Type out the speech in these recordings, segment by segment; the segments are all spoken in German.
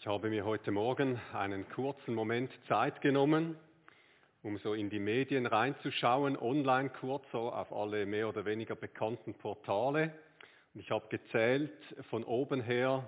Ich habe mir heute Morgen einen kurzen Moment Zeit genommen, um so in die Medien reinzuschauen, online kurz, so auf alle mehr oder weniger bekannten Portale. Und ich habe gezählt von oben her,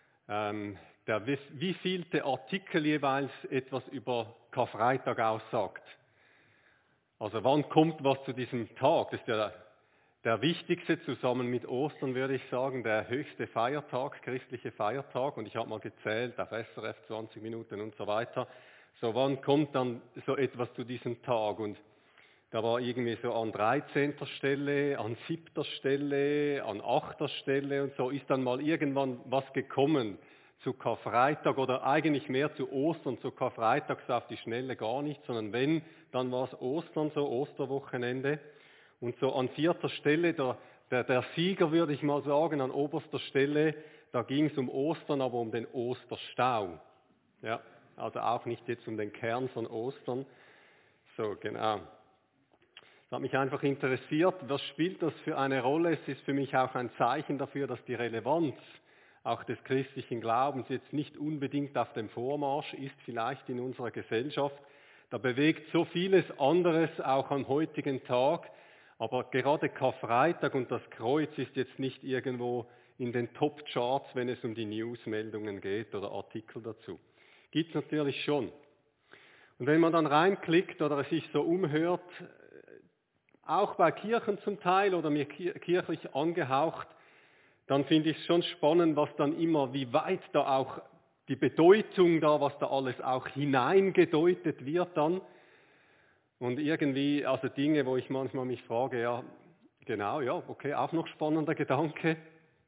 wievielte Artikel jeweils etwas über Karfreitag aussagt. Also wann kommt was zu diesem Tag? Das ist ja der wichtigste, zusammen mit Ostern würde ich sagen, der höchste Feiertag, christliche Feiertag. Und ich habe mal gezählt, auf SRF 20 Minuten und so weiter. So, wann kommt dann so etwas zu diesem Tag? Und da war irgendwie so an 13. Stelle, an 7. Stelle, an 8. Stelle und so ist dann mal irgendwann was gekommen zu Karfreitag oder eigentlich mehr zu Ostern, zu Karfreitag so auf die Schnelle gar nicht, sondern wenn, dann war es Ostern, so Osterwochenende. Und so an 4. Stelle, der Sieger würde ich mal sagen, an oberster Stelle, da ging es um Ostern, aber um den Osterstau. Ja, also auch nicht jetzt um den Kern von Ostern. So, genau. Das hat mich einfach interessiert, was spielt das für eine Rolle? Es ist für mich auch ein Zeichen dafür, dass die Relevanz auch des christlichen Glaubens jetzt nicht unbedingt auf dem Vormarsch ist, vielleicht in unserer Gesellschaft. Da bewegt so vieles anderes auch am heutigen Tag. Aber gerade Karfreitag und das Kreuz ist jetzt nicht irgendwo in den Top-Charts, wenn es um die Newsmeldungen geht oder Artikel dazu. Gibt es natürlich schon. Und wenn man dann reinklickt oder sich so umhört, auch bei Kirchen zum Teil oder mir kirchlich angehaucht, dann finde ich es schon spannend, was dann immer, wie weit da auch die Bedeutung da, was da alles auch hineingedeutet wird dann. Und irgendwie, also Dinge, wo ich manchmal mich frage, ja, genau, ja, okay, auch noch spannender Gedanke.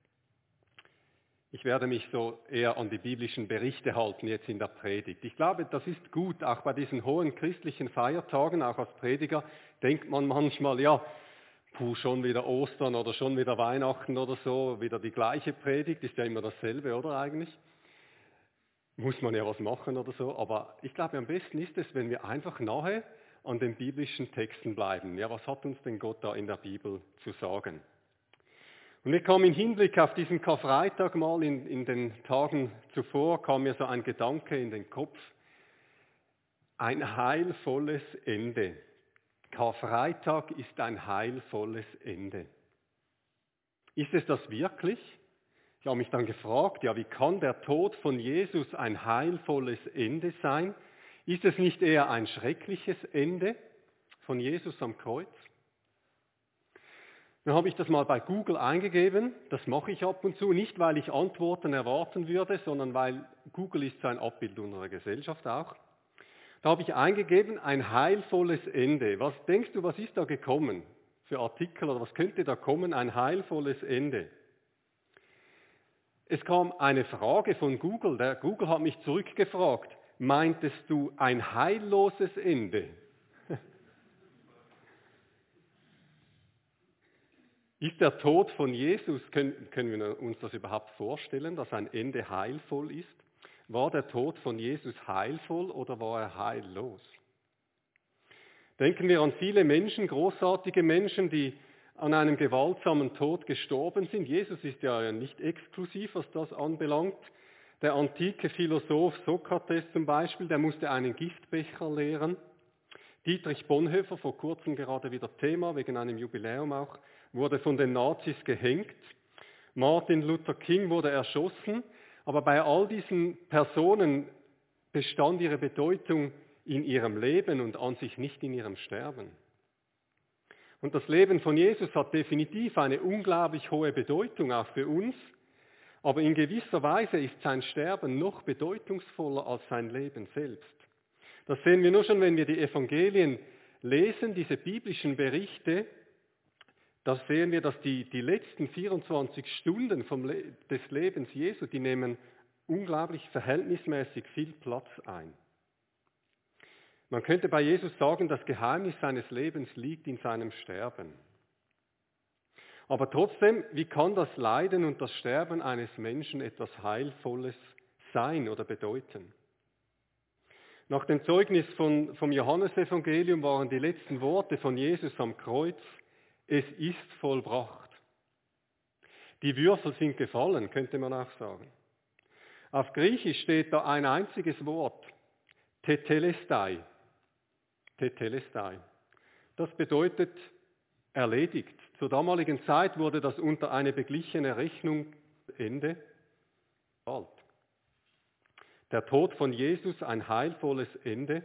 Ich werde mich so eher an die biblischen Berichte halten jetzt in der Predigt. Ich glaube, das ist gut, auch bei diesen hohen christlichen Feiertagen, auch als Prediger, denkt man manchmal, ja, schon wieder Ostern oder schon wieder Weihnachten oder so, wieder die gleiche Predigt, ist ja immer dasselbe, oder eigentlich? Muss man ja was machen oder so, aber ich glaube, am besten ist es, wenn wir einfach nahe an den biblischen Texten bleiben. Ja, was hat uns denn Gott da in der Bibel zu sagen? Und mir kam im Hinblick auf diesen Karfreitag mal in den Tagen zuvor, kam mir so ein Gedanke in den Kopf. Ein heilvolles Ende. Karfreitag ist ein heilvolles Ende. Ist es das wirklich? Ich habe mich dann gefragt, ja, wie kann der Tod von Jesus ein heilvolles Ende sein? Ist es nicht eher ein schreckliches Ende von Jesus am Kreuz? Dann habe ich das mal bei Google eingegeben, das mache ich ab und zu, nicht weil ich Antworten erwarten würde, sondern weil Google ist so ein Abbild unserer Gesellschaft auch. Da habe ich eingegeben, ein heilvolles Ende. Was denkst du, was ist da gekommen für Artikel oder was könnte da kommen, ein heilvolles Ende? Es kam eine Frage von Google, der Google hat mich zurückgefragt, meintest du ein heilloses Ende? Ist der Tod von Jesus, können wir uns das überhaupt vorstellen, dass ein Ende heilvoll ist? War der Tod von Jesus heilvoll oder war er heillos? Denken wir an viele Menschen, großartige Menschen, die an einem gewaltsamen Tod gestorben sind. Jesus ist ja nicht exklusiv, was das anbelangt. Der antike Philosoph Sokrates zum Beispiel, der musste einen Giftbecher leeren. Dietrich Bonhoeffer, vor kurzem gerade wieder Thema, wegen einem Jubiläum auch, wurde von den Nazis gehängt. Martin Luther King wurde erschossen. Aber bei all diesen Personen bestand ihre Bedeutung in ihrem Leben und an sich nicht in ihrem Sterben. Und das Leben von Jesus hat definitiv eine unglaublich hohe Bedeutung, auch für uns. Aber in gewisser Weise ist sein Sterben noch bedeutungsvoller als sein Leben selbst. Das sehen wir nur schon, wenn wir die Evangelien lesen, diese biblischen Berichte. Da sehen wir, dass die letzten 24 Stunden des Lebens Jesu, die nehmen unglaublich verhältnismäßig viel Platz ein. Man könnte bei Jesus sagen, das Geheimnis seines Lebens liegt in seinem Sterben. Aber trotzdem, wie kann das Leiden und das Sterben eines Menschen etwas Heilvolles sein oder bedeuten? Nach dem Zeugnis vom Johannesevangelium waren die letzten Worte von Jesus am Kreuz, es ist vollbracht. Die Würfel sind gefallen, könnte man auch sagen. Auf Griechisch steht da ein einziges Wort, tetelestai. Tetelestai. Das bedeutet erledigt. Zur damaligen Zeit wurde das unter eine beglichene Rechnung Ende bald. Der Tod von Jesus ein heilvolles Ende.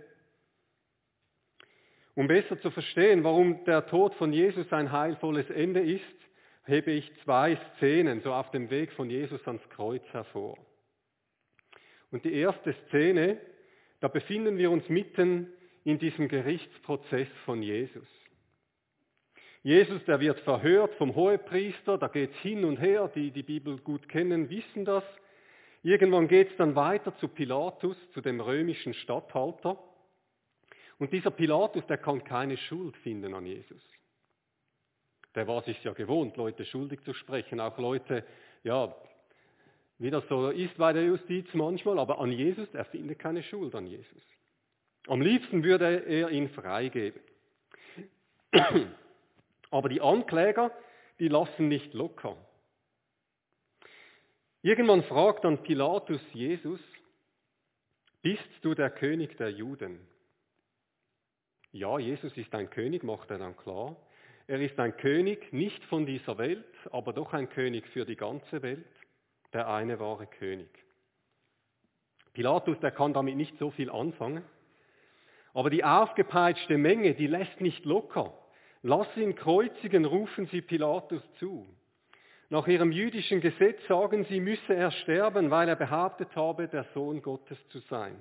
Um besser zu verstehen, warum der Tod von Jesus ein heilvolles Ende ist, hebe ich 2 Szenen so auf dem Weg von Jesus ans Kreuz hervor. Und die erste Szene, da befinden wir uns mitten in diesem Gerichtsprozess von Jesus. Jesus, der wird verhört vom Hohepriester, da geht es hin und her, die die Bibel gut kennen, wissen das. Irgendwann geht es dann weiter zu Pilatus, zu dem römischen Statthalter. Und dieser Pilatus, der kann keine Schuld finden an Jesus. Der war sich ja gewohnt, Leute schuldig zu sprechen, auch Leute, ja, wie das so ist bei der Justiz manchmal, aber an Jesus, er findet keine Schuld an Jesus. Am liebsten würde er ihn freigeben. Aber die Ankläger, die lassen nicht locker. Irgendwann fragt dann Pilatus Jesus, bist du der König der Juden? Ja, Jesus ist ein König, macht er dann klar. Er ist ein König, nicht von dieser Welt, aber doch ein König für die ganze Welt, der eine wahre König. Pilatus, der kann damit nicht so viel anfangen, aber die aufgepeitschte Menge, die lässt nicht locker. Lass ihn kreuzigen, rufen sie Pilatus zu. Nach ihrem jüdischen Gesetz sagen sie, müsse er sterben, weil er behauptet habe, der Sohn Gottes zu sein.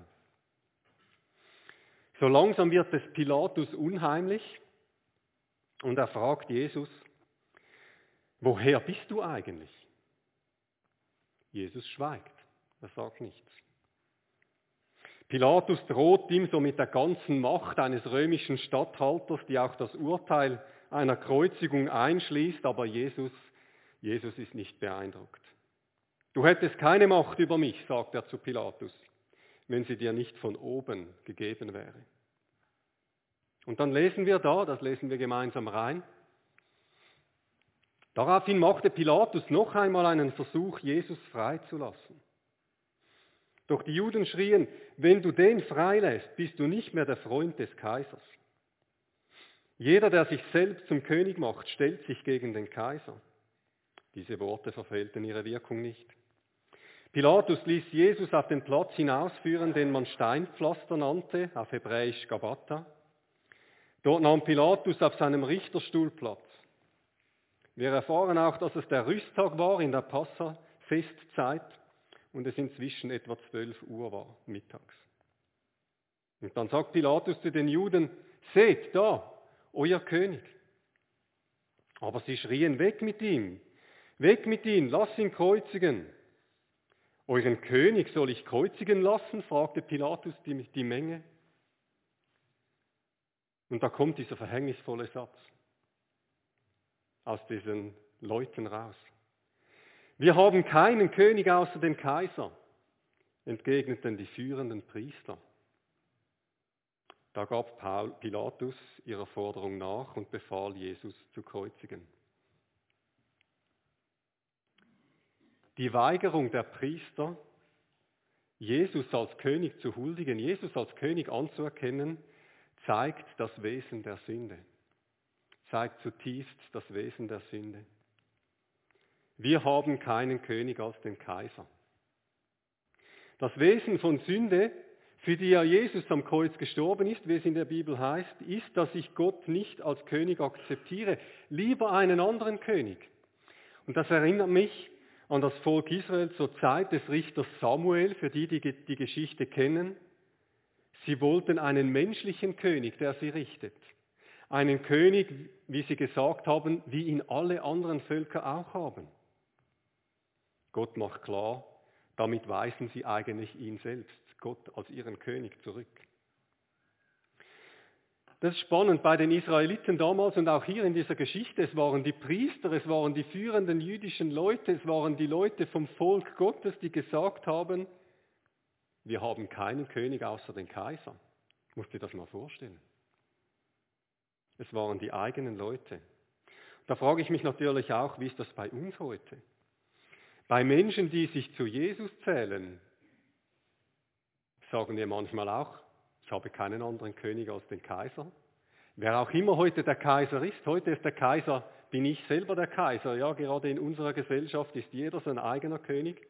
So langsam wird es Pilatus unheimlich und er fragt Jesus, woher bist du eigentlich? Jesus schweigt, er sagt nichts. Pilatus droht ihm so mit der ganzen Macht eines römischen Statthalters, die auch das Urteil einer Kreuzigung einschließt, aber Jesus ist nicht beeindruckt. Du hättest keine Macht über mich, sagt er zu Pilatus, wenn sie dir nicht von oben gegeben wäre. Und dann lesen wir da, das lesen wir gemeinsam rein. Daraufhin machte Pilatus noch einmal einen Versuch, Jesus freizulassen. Doch die Juden schrien, wenn du den freilässt, bist du nicht mehr der Freund des Kaisers. Jeder, der sich selbst zum König macht, stellt sich gegen den Kaiser. Diese Worte verfehlten ihre Wirkung nicht. Pilatus ließ Jesus auf den Platz hinausführen, den man Steinpflaster nannte, auf Hebräisch Gabata. Dort nahm Pilatus auf seinem Richterstuhl Platz. Wir erfahren auch, dass es der Rüsttag war in der Passa-Festzeit und es inzwischen etwa 12 Uhr war, mittags. Und dann sagt Pilatus zu den Juden, seht da, euer König. Aber sie schrien, weg mit ihm, lass ihn kreuzigen. Euren König soll ich kreuzigen lassen? Fragte Pilatus die Menge. Und da kommt dieser verhängnisvolle Satz aus diesen Leuten raus. Wir haben keinen König außer dem Kaiser, entgegneten die führenden Priester. Da gab Pilatus ihrer Forderung nach und befahl, Jesus zu kreuzigen. Die Weigerung der Priester, Jesus als König zu huldigen, Jesus als König anzuerkennen, zeigt das Wesen der Sünde. Zeigt zutiefst das Wesen der Sünde. Wir haben keinen König als den Kaiser. Das Wesen von Sünde, für die ja Jesus am Kreuz gestorben ist, wie es in der Bibel heißt, ist, dass ich Gott nicht als König akzeptiere, lieber einen anderen König. Und das erinnert mich an das Volk Israel zur Zeit des Richters Samuel, für die die Geschichte kennen. Sie wollten einen menschlichen König, der sie richtet. Einen König, wie sie gesagt haben, wie ihn alle anderen Völker auch haben. Gott macht klar, damit weisen sie eigentlich ihn selbst, Gott als ihren König, zurück. Das ist spannend bei den Israeliten damals und auch hier in dieser Geschichte. Es waren die Priester, es waren die führenden jüdischen Leute, es waren die Leute vom Volk Gottes, die gesagt haben, wir haben keinen König außer den Kaiser. Musst dir das mal vorstellen. Es waren die eigenen Leute. Da frage ich mich natürlich auch, wie ist das bei uns heute? Bei Menschen, die sich zu Jesus zählen, sagen wir manchmal auch, ich habe keinen anderen König als den Kaiser. Wer auch immer heute der Kaiser ist, heute ist der Kaiser, bin ich selber der Kaiser. Ja, gerade in unserer Gesellschaft ist jeder sein eigener König.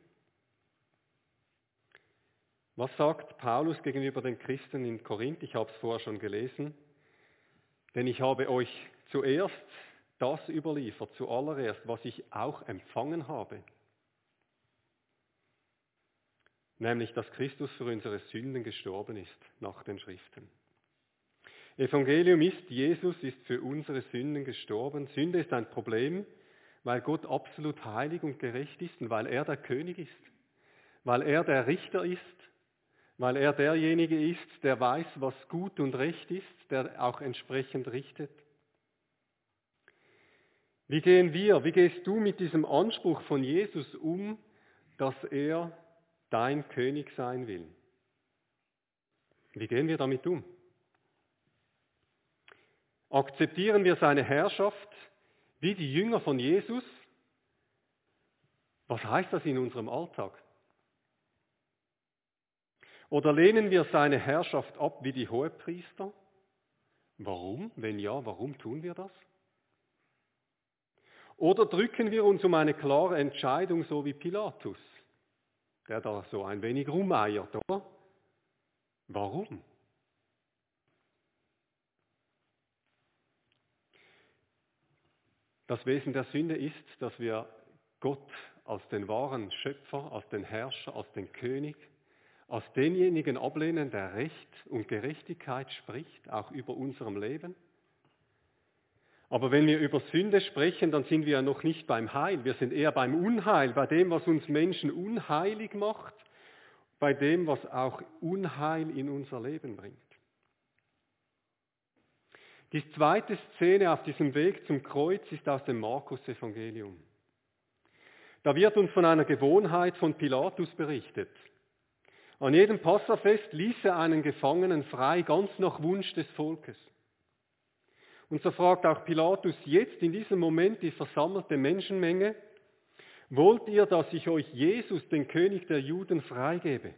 Was sagt Paulus gegenüber den Christen in Korinth? Ich habe es vorher schon gelesen. Denn ich habe euch zuerst das überliefert, zuallererst, was ich auch empfangen habe. Nämlich, dass Christus für unsere Sünden gestorben ist, nach den Schriften. Evangelium ist, Jesus ist für unsere Sünden gestorben. Sünde ist ein Problem, weil Gott absolut heilig und gerecht ist und weil er der König ist, weil er der Richter ist, weil er derjenige ist, der weiß, was gut und recht ist, der auch entsprechend richtet. Wie gehst du mit diesem Anspruch von Jesus um, dass er dein König sein will? Wie gehen wir damit um? Akzeptieren wir seine Herrschaft wie die Jünger von Jesus? Was heißt das in unserem Alltag? Oder lehnen wir seine Herrschaft ab wie die Hohepriester? Warum? Wenn ja, warum tun wir das? Oder drücken wir uns um eine klare Entscheidung, so wie Pilatus, der da so ein wenig rumeiert, oder? Warum? Das Wesen der Sünde ist, dass wir Gott als den wahren Schöpfer, als den Herrscher, als den König, als denjenigen ablehnen, der Recht und Gerechtigkeit spricht, auch über unserem Leben. Aber wenn wir über Sünde sprechen, dann sind wir ja noch nicht beim Heil, wir sind eher beim Unheil, bei dem, was uns Menschen unheilig macht, bei dem, was auch Unheil in unser Leben bringt. Die zweite Szene auf diesem Weg zum Kreuz ist aus dem Markus-Evangelium. Da wird uns von einer Gewohnheit von Pilatus berichtet. An jedem Passafest ließ er einen Gefangenen frei, ganz nach Wunsch des Volkes. Und so fragt auch Pilatus jetzt in diesem Moment die versammelte Menschenmenge, wollt ihr, dass ich euch Jesus, den König der Juden, freigebe?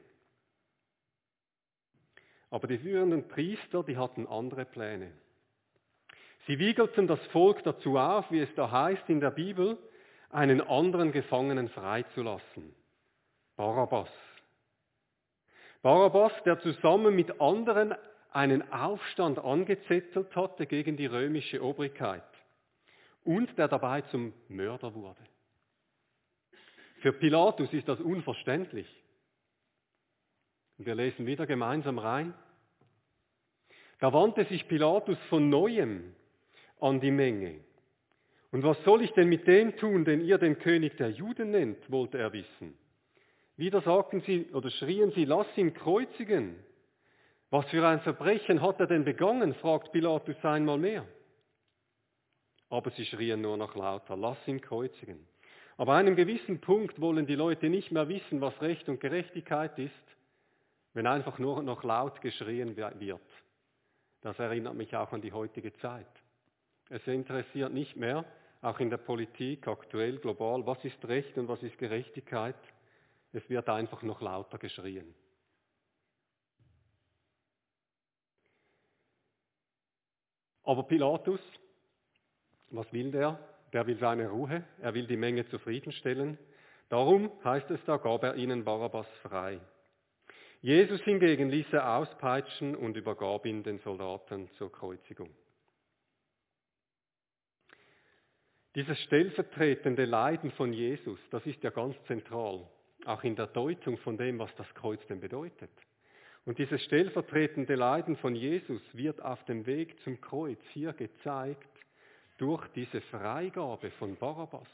Aber die führenden Priester, die hatten andere Pläne. Sie wiegelten das Volk dazu auf, wie es da heißt in der Bibel, einen anderen Gefangenen freizulassen. Barabbas. Barabbas, der zusammen mit anderen einen Aufstand angezettelt hatte gegen die römische Obrigkeit und der dabei zum Mörder wurde. Für Pilatus ist das unverständlich. Und wir lesen wieder gemeinsam rein. Da wandte sich Pilatus von Neuem an die Menge. Und was soll ich denn mit dem tun, den ihr den König der Juden nennt, wollte er wissen. Wieder sagten sie oder schrien sie, lass ihn kreuzigen. Was für ein Verbrechen hat er denn begangen, fragt Pilatus einmal mehr. Aber sie schrien nur noch lauter, lass ihn kreuzigen. Aber an einem gewissen Punkt wollen die Leute nicht mehr wissen, was Recht und Gerechtigkeit ist, wenn einfach nur noch laut geschrien wird. Das erinnert mich auch an die heutige Zeit. Es interessiert nicht mehr, auch in der Politik, aktuell, global, was ist Recht und was ist Gerechtigkeit. Es wird einfach noch lauter geschrien. Aber Pilatus, was will der? Der will seine Ruhe, er will die Menge zufriedenstellen. Darum, heißt es da, gab er ihnen Barabbas frei. Jesus hingegen ließ er auspeitschen und übergab ihn den Soldaten zur Kreuzigung. Dieses stellvertretende Leiden von Jesus, das ist ja ganz zentral, auch in der Deutung von dem, was das Kreuz denn bedeutet. Und dieses stellvertretende Leiden von Jesus wird auf dem Weg zum Kreuz hier gezeigt durch diese Freigabe von Barabbas.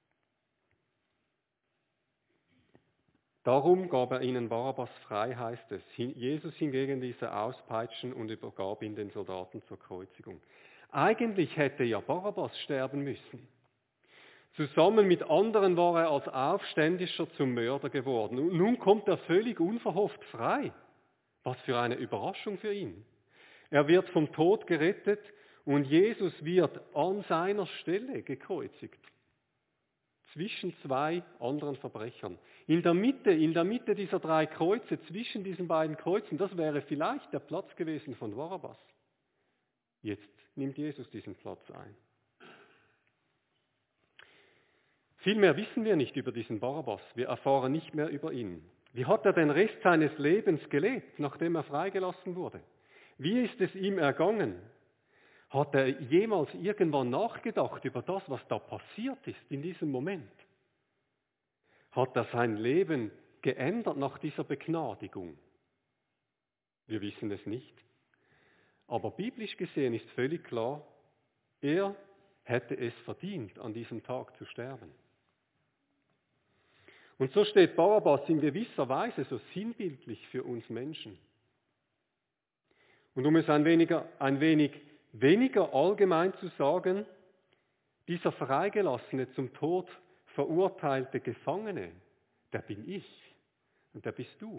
Darum gab er ihnen Barabbas frei, heißt es. Jesus hingegen ließ er auspeitschen und übergab ihn den Soldaten zur Kreuzigung. Eigentlich hätte ja Barabbas sterben müssen. Zusammen mit anderen war er als Aufständischer zum Mörder geworden. Und nun kommt er völlig unverhofft frei. Was für eine Überraschung für ihn. Er wird vom Tod gerettet und Jesus wird an seiner Stelle gekreuzigt. zwischen zwei anderen Verbrechern. In der Mitte dieser drei Kreuze, zwischen diesen beiden Kreuzen, das wäre vielleicht der Platz gewesen von Barabbas. Jetzt nimmt Jesus diesen Platz ein. Viel mehr wissen wir nicht über diesen Barabbas. Wir erfahren nicht mehr über ihn. Wie hat er den Rest seines Lebens gelebt, nachdem er freigelassen wurde? Wie ist es ihm ergangen? Hat er jemals irgendwann nachgedacht über das, was da passiert ist in diesem Moment? Hat er sein Leben geändert nach dieser Begnadigung? Wir wissen es nicht. Aber biblisch gesehen ist völlig klar, er hätte es verdient, an diesem Tag zu sterben. Und so steht Barabbas in gewisser Weise so sinnbildlich für uns Menschen. Und um es ein wenig weniger allgemein zu sagen, dieser freigelassene, zum Tod verurteilte Gefangene, der bin ich und der bist du.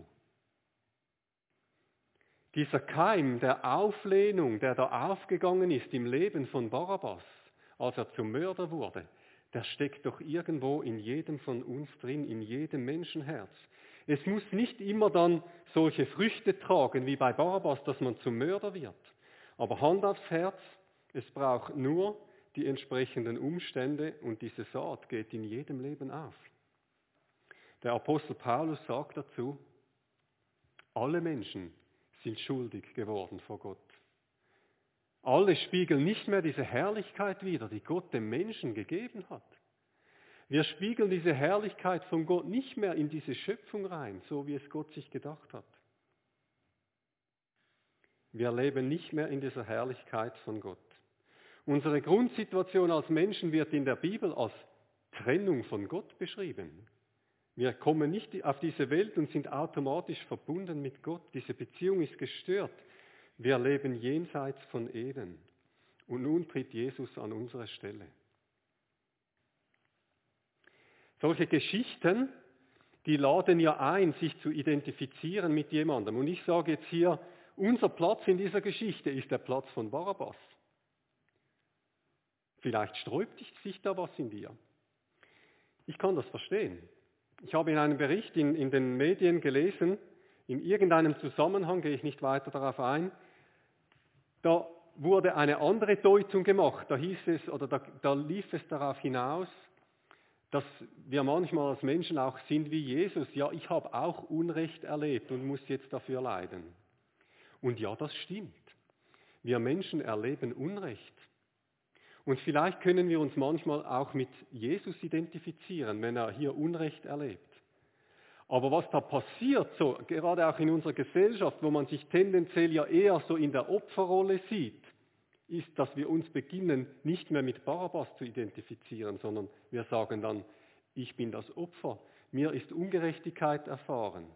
Dieser Keim der Auflehnung, der da aufgegangen ist im Leben von Barabbas, als er zum Mörder wurde, der steckt doch irgendwo in jedem von uns drin, in jedem Menschenherz. Es muss nicht immer dann solche Früchte tragen wie bei Barabbas, dass man zum Mörder wird. Aber Hand aufs Herz, es braucht nur die entsprechenden Umstände und diese Saat geht in jedem Leben auf. Der Apostel Paulus sagt dazu, alle Menschen sind schuldig geworden vor Gott. Alle spiegeln nicht mehr diese Herrlichkeit wider, die Gott dem Menschen gegeben hat. Wir spiegeln diese Herrlichkeit von Gott nicht mehr in diese Schöpfung rein, so wie es Gott sich gedacht hat. Wir leben nicht mehr in dieser Herrlichkeit von Gott. Unsere Grundsituation als Menschen wird in der Bibel als Trennung von Gott beschrieben. Wir kommen nicht auf diese Welt und sind automatisch verbunden mit Gott. Diese Beziehung ist gestört. Wir leben jenseits von Eden. Und nun tritt Jesus an unsere Stelle. Solche Geschichten, die laden ja ein, sich zu identifizieren mit jemandem. Und ich sage jetzt hier, unser Platz in dieser Geschichte ist der Platz von Barabbas. Vielleicht sträubt sich da was in dir. Ich kann das verstehen. Ich habe in einem Bericht in den Medien gelesen, in irgendeinem Zusammenhang, gehe ich nicht weiter darauf ein, da wurde eine andere Deutung gemacht. Da hieß es, oder da lief es darauf hinaus, dass wir manchmal als Menschen auch sind wie Jesus. Ja, ich habe auch Unrecht erlebt und muss jetzt dafür leiden. Und ja, das stimmt. Wir Menschen erleben Unrecht. Und vielleicht können wir uns manchmal auch mit Jesus identifizieren, wenn er hier Unrecht erlebt. Aber was da passiert, so gerade auch in unserer Gesellschaft, wo man sich tendenziell ja eher so in der Opferrolle sieht, ist, dass wir uns beginnen, nicht mehr mit Barabbas zu identifizieren, sondern wir sagen dann, ich bin das Opfer, mir ist Ungerechtigkeit erfahren.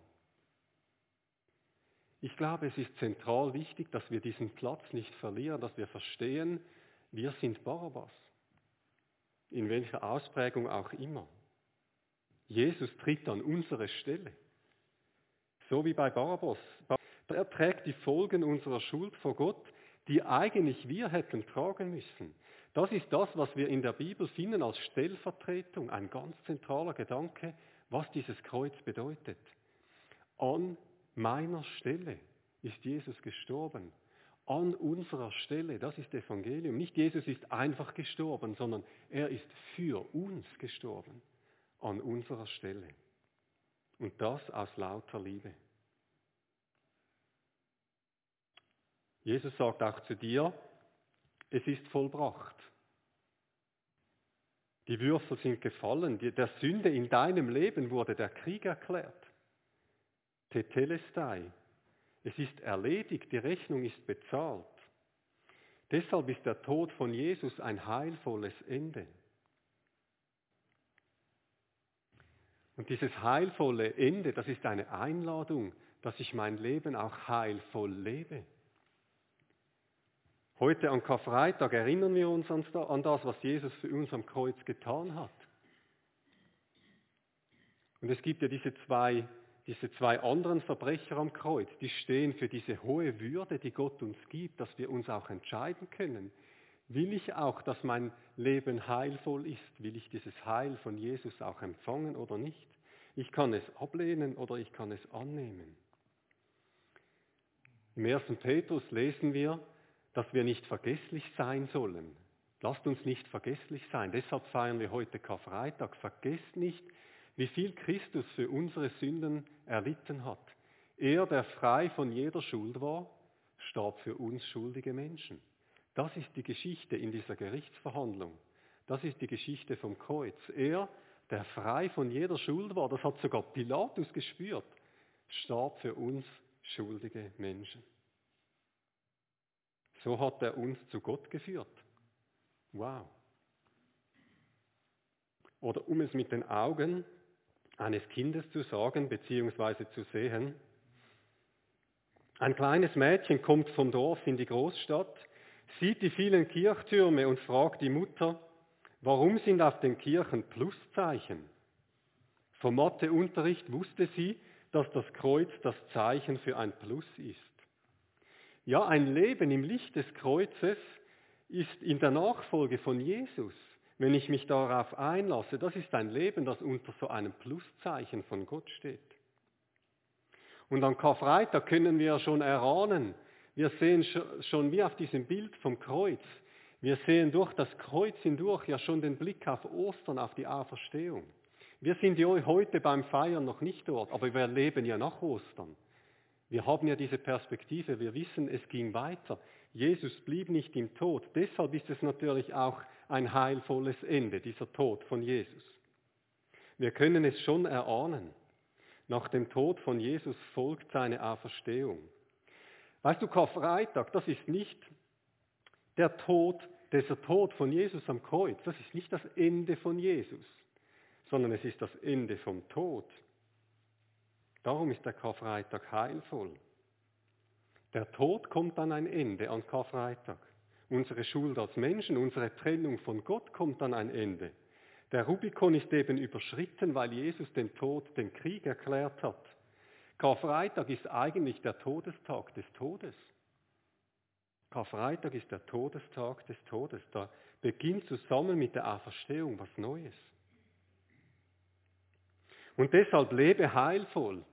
Ich glaube, es ist zentral wichtig, dass wir diesen Platz nicht verlieren, dass wir verstehen, wir sind Barabbas. In welcher Ausprägung auch immer. Jesus tritt an unsere Stelle. So wie bei Barabbas. Er trägt die Folgen unserer Schuld vor Gott, die eigentlich wir hätten tragen müssen. Das ist das, was wir in der Bibel finden als Stellvertretung, ein ganz zentraler Gedanke, was dieses Kreuz bedeutet. An meiner Stelle ist Jesus gestorben. An unserer Stelle, das ist Evangelium. Nicht Jesus ist einfach gestorben, sondern er ist für uns gestorben. An unserer Stelle. Und das aus lauter Liebe. Jesus sagt auch zu dir, es ist vollbracht. Die Würfel sind gefallen, der Sünde in deinem Leben wurde der Krieg erklärt. Tetelestai. Es ist erledigt, die Rechnung ist bezahlt. Deshalb ist der Tod von Jesus ein heilvolles Ende. Und dieses heilvolle Ende, das ist eine Einladung, dass ich mein Leben auch heilvoll lebe. Heute an Karfreitag erinnern wir uns an das, was Jesus für uns am Kreuz getan hat. Und es gibt ja diese zwei anderen Verbrecher am Kreuz, die stehen für diese hohe Würde, die Gott uns gibt, dass wir uns auch entscheiden können. Will ich auch, dass mein Leben heilvoll ist? Will ich dieses Heil von Jesus auch empfangen oder nicht? Ich kann es ablehnen oder ich kann es annehmen. Im 1. Petrus lesen wir, dass wir nicht vergesslich sein sollen. Lasst uns nicht vergesslich sein. Deshalb feiern wir heute Karfreitag. Vergesst nicht, wie viel Christus für unsere Sünden erlitten hat. Er, der frei von jeder Schuld war, starb für uns schuldige Menschen. Das ist die Geschichte in dieser Gerichtsverhandlung. Das ist die Geschichte vom Kreuz. Er, der frei von jeder Schuld war, das hat sogar Pilatus gespürt, starb für uns schuldige Menschen. So hat er uns zu Gott geführt. Wow. Oder um es mit den Augen eines Kindes zu sagen bzw. zu sehen, ein kleines Mädchen kommt vom Dorf in die Großstadt, sieht die vielen Kirchtürme und fragt die Mutter, warum sind auf den Kirchen Pluszeichen? Vom Matheunterricht wusste sie, dass das Kreuz das Zeichen für ein Plus ist. Ja, ein Leben im Licht des Kreuzes ist in der Nachfolge von Jesus, wenn ich mich darauf einlasse, das ist ein Leben, das unter so einem Pluszeichen von Gott steht. Und am Karfreitag können wir schon erahnen, wir sehen schon wie auf diesem Bild vom Kreuz, wir sehen durch das Kreuz hindurch ja schon den Blick auf Ostern, auf die Auferstehung. Wir sind ja heute beim Feiern noch nicht dort, aber wir leben ja nach Ostern. Wir haben ja diese Perspektive, wir wissen, es ging weiter. Jesus blieb nicht im Tod. Deshalb ist es natürlich auch ein heilvolles Ende, dieser Tod von Jesus. Wir können es schon erahnen. Nach dem Tod von Jesus folgt seine Auferstehung. Weißt du, Karfreitag, das ist nicht der Tod, dieser Tod von Jesus am Kreuz. Das ist nicht das Ende von Jesus, sondern es ist das Ende vom Tod. Darum ist der Karfreitag heilvoll. Der Tod kommt an ein Ende an Karfreitag. Unsere Schuld als Menschen, unsere Trennung von Gott kommt an ein Ende. Der Rubikon ist eben überschritten, weil Jesus den Tod, den Krieg erklärt hat. Karfreitag ist eigentlich der Todestag des Todes. Karfreitag ist der Todestag des Todes. Da beginnt zusammen mit der Auferstehung was Neues. Und deshalb lebe heilvoll.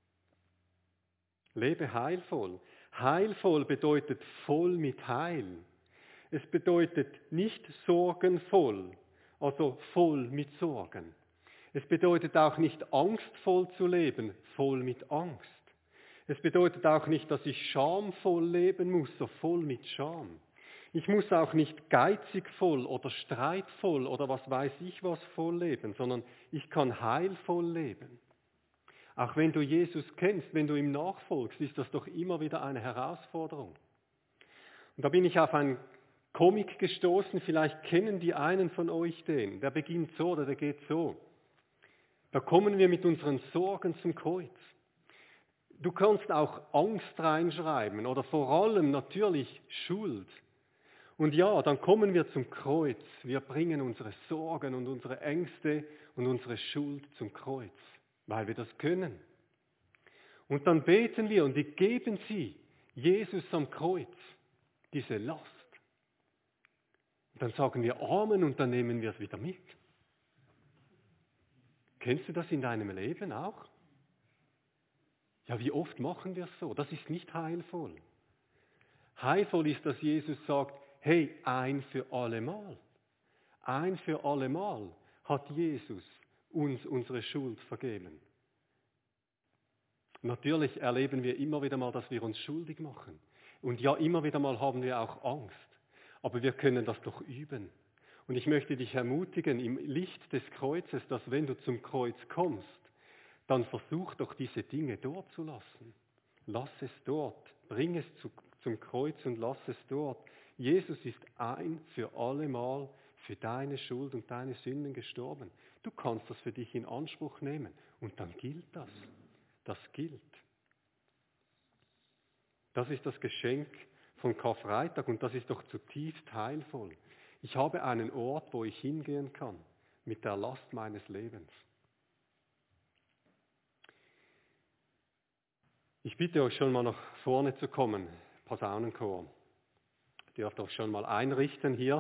Lebe heilvoll. Heilvoll bedeutet voll mit Heil. Es bedeutet nicht sorgenvoll, also voll mit Sorgen. Es bedeutet auch nicht angstvoll zu leben, voll mit Angst. Es bedeutet auch nicht, dass ich schamvoll leben muss, so voll mit Scham. Ich muss auch nicht geizig voll oder streitvoll oder was weiß ich was voll leben, sondern ich kann heilvoll leben. Auch wenn du Jesus kennst, wenn du ihm nachfolgst, ist das doch immer wieder eine Herausforderung. Und da bin ich auf einen Comic gestoßen, vielleicht kennen die einen von euch den. Der beginnt so oder der geht so. Da kommen wir mit unseren Sorgen zum Kreuz. Du kannst auch Angst reinschreiben oder vor allem natürlich Schuld. Und ja, dann kommen wir zum Kreuz. Wir bringen unsere Sorgen und unsere Ängste und unsere Schuld zum Kreuz, weil wir das können. Und dann beten wir und wir geben sie Jesus am Kreuz, diese Last. Und dann sagen wir Amen und dann nehmen wir es wieder mit. Kennst du das in deinem Leben auch? Ja, wie oft machen wir es so? Das ist nicht heilvoll. Heilvoll ist, dass Jesus sagt, hey, ein für allemal. Ein für allemal hat Jesus uns unsere Schuld vergeben. Natürlich erleben wir immer wieder mal, dass wir uns schuldig machen. Und ja, immer wieder mal haben wir auch Angst. Aber wir können das doch üben. Und ich möchte dich ermutigen, im Licht des Kreuzes, dass wenn du zum Kreuz kommst, dann versuch doch diese Dinge dort zu lassen. Lass es dort. Bring es zum Kreuz und lass es dort. Jesus ist ein für alle Mal für deine Schuld und deine Sünden gestorben. Du kannst das für dich in Anspruch nehmen. Und dann gilt das. Das gilt. Das ist das Geschenk von Karfreitag und das ist doch zutiefst heilvoll. Ich habe einen Ort, wo ich hingehen kann mit der Last meines Lebens. Ich bitte euch schon mal nach vorne zu kommen, Posaunenchor. dürft euch schon mal einrichten hier.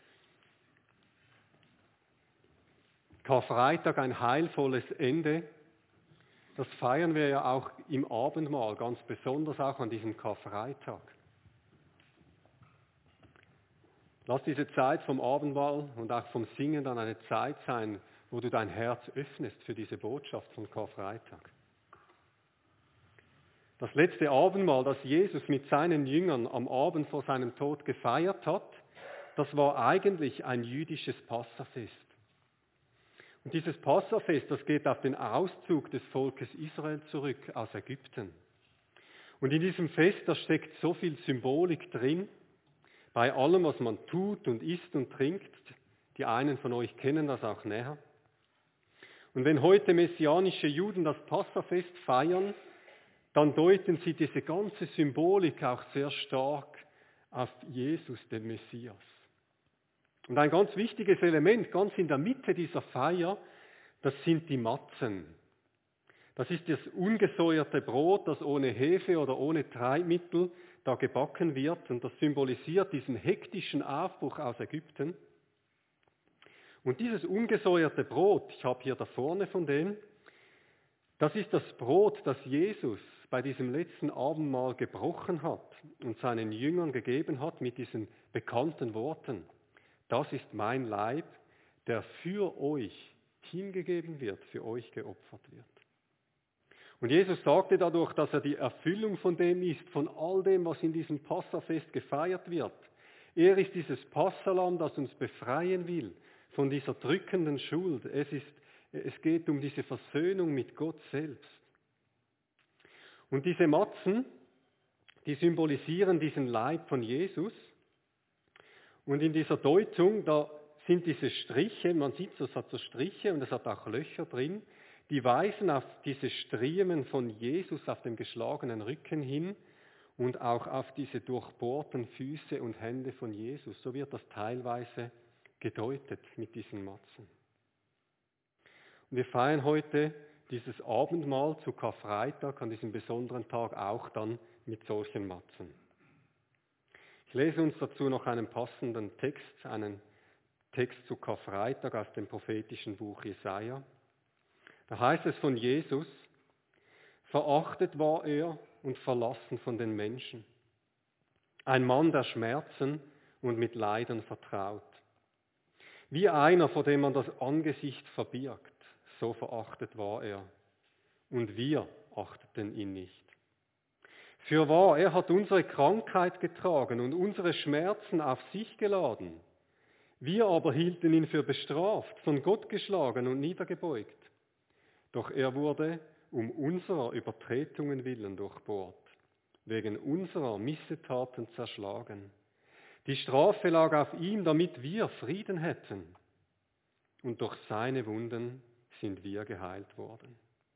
Karfreitag, ein heilvolles Ende. Das feiern wir ja auch im Abendmahl, ganz besonders auch an diesem Karfreitag. Lass diese Zeit vom Abendmahl und auch vom Singen dann eine Zeit sein, wo du dein Herz öffnest für diese Botschaft von Karfreitag. Das letzte Abendmahl, das Jesus mit seinen Jüngern am Abend vor seinem Tod gefeiert hat, das war eigentlich ein jüdisches Passafest. Und dieses Passafest, das geht auf den Auszug des Volkes Israel zurück aus Ägypten. Und in diesem Fest, da steckt so viel Symbolik drin, bei allem, was man tut und isst und trinkt. Die einen von euch kennen das auch näher. Und wenn heute messianische Juden das Passafest feiern, dann deuten sie diese ganze Symbolik auch sehr stark auf Jesus, den Messias. Und ein ganz wichtiges Element, ganz in der Mitte dieser Feier, das sind die Matzen. Das ist das ungesäuerte Brot, das ohne Hefe oder ohne Treibmittel da gebacken wird. Und das symbolisiert diesen hektischen Aufbruch aus Ägypten. Und dieses ungesäuerte Brot, ich habe hier da vorne von dem, das ist das Brot, das Jesus bei diesem letzten Abendmahl gebrochen hat und seinen Jüngern gegeben hat mit diesen bekannten Worten. Das ist mein Leib, der für euch hingegeben wird, für euch geopfert wird. Und Jesus sagte dadurch, dass er die Erfüllung von dem ist, von all dem, was in diesem Passafest gefeiert wird. Er ist dieses Passalam, das uns befreien will von dieser drückenden Schuld. Es geht um diese Versöhnung mit Gott selbst. Und diese Matzen, die symbolisieren diesen Leib von Jesus. Und in dieser Deutung, da sind diese Striche, man sieht, es hat so Striche und es hat auch Löcher drin, die weisen auf diese Striemen von Jesus auf dem geschlagenen Rücken hin und auch auf diese durchbohrten Füße und Hände von Jesus. So wird das teilweise gedeutet mit diesen Matzen. Und wir feiern heute dieses Abendmahl zu Karfreitag, an diesem besonderen Tag auch dann mit solchen Matzen. Ich lese uns dazu noch einen passenden Text, einen Text zu Karfreitag aus dem prophetischen Buch Jesaja. Da heißt es von Jesus: Verachtet war er und verlassen von den Menschen. Ein Mann der Schmerzen und mit Leiden vertraut. Wie einer, vor dem man das Angesicht verbirgt, so verachtet war er. Und wir achteten ihn nicht. Fürwahr, er hat unsere Krankheit getragen und unsere Schmerzen auf sich geladen. Wir aber hielten ihn für bestraft, von Gott geschlagen und niedergebeugt. Doch er wurde um unserer Übertretungen willen durchbohrt, wegen unserer Missetaten zerschlagen. Die Strafe lag auf ihm, damit wir Frieden hätten. Und durch seine Wunden sind wir geheilt worden.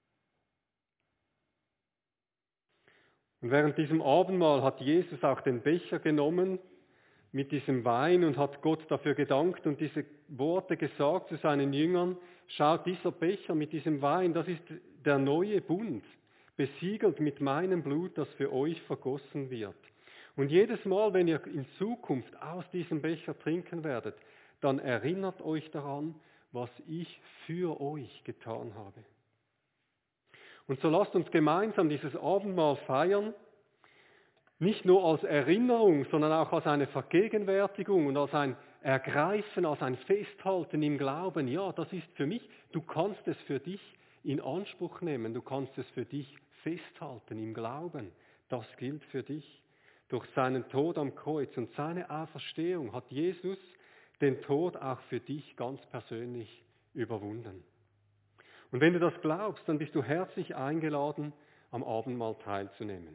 Und während diesem Abendmahl hat Jesus auch den Becher genommen mit diesem Wein und hat Gott dafür gedankt und diese Worte gesagt zu seinen Jüngern: Schaut, dieser Becher mit diesem Wein, das ist der neue Bund, besiegelt mit meinem Blut, das für euch vergossen wird. Und jedes Mal, wenn ihr in Zukunft aus diesem Becher trinken werdet, dann erinnert euch daran, was ich für euch getan habe. Und so lasst uns gemeinsam dieses Abendmahl feiern, nicht nur als Erinnerung, sondern auch als eine Vergegenwärtigung und als ein Ergreifen, als ein Festhalten im Glauben. Ja, das ist für mich, du kannst es für dich in Anspruch nehmen, du kannst es für dich festhalten im Glauben. Das gilt für dich. Durch seinen Tod am Kreuz und seine Auferstehung hat Jesus den Tod auch für dich ganz persönlich überwunden. Und wenn du das glaubst, dann bist du herzlich eingeladen, am Abendmahl teilzunehmen.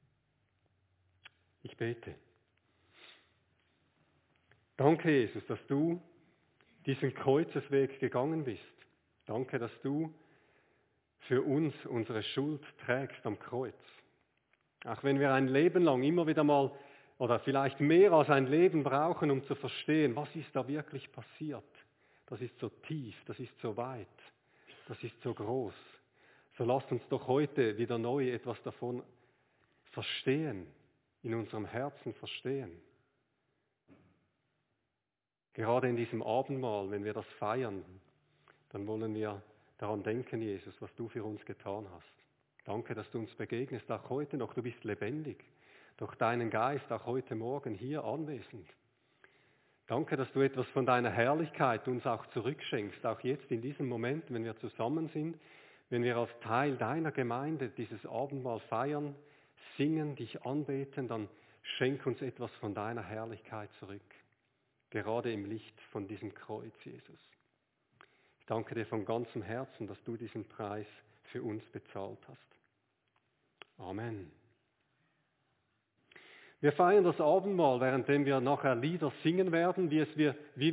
Ich bete. Danke, Jesus, dass du diesen Kreuzesweg gegangen bist. Danke, dass du für uns unsere Schuld trägst am Kreuz. Auch wenn wir ein Leben lang immer wieder mal oder vielleicht mehr als ein Leben brauchen, um zu verstehen, was ist da wirklich passiert. Das ist so tief, das ist so weit, das ist so groß. So lasst uns doch heute wieder neu etwas davon verstehen, in unserem Herzen verstehen. Gerade in diesem Abendmahl, wenn wir das feiern, dann wollen wir daran denken, Jesus, was du für uns getan hast. Danke, dass du uns begegnest, auch heute noch. Du bist lebendig, durch deinen Geist, auch heute Morgen hier anwesend. Danke, dass du etwas von deiner Herrlichkeit uns auch zurückschenkst, auch jetzt in diesem Moment, wenn wir zusammen sind, wenn wir als Teil deiner Gemeinde dieses Abendmahl feiern, singen, dich anbeten, dann schenk uns etwas von deiner Herrlichkeit zurück. Gerade im Licht von diesem Kreuz, Jesus. Ich danke dir von ganzem Herzen, dass du diesen Preis für uns bezahlt hast. Amen. Wir feiern das Abendmahl, währenddem wir nachher Lieder singen werden, wie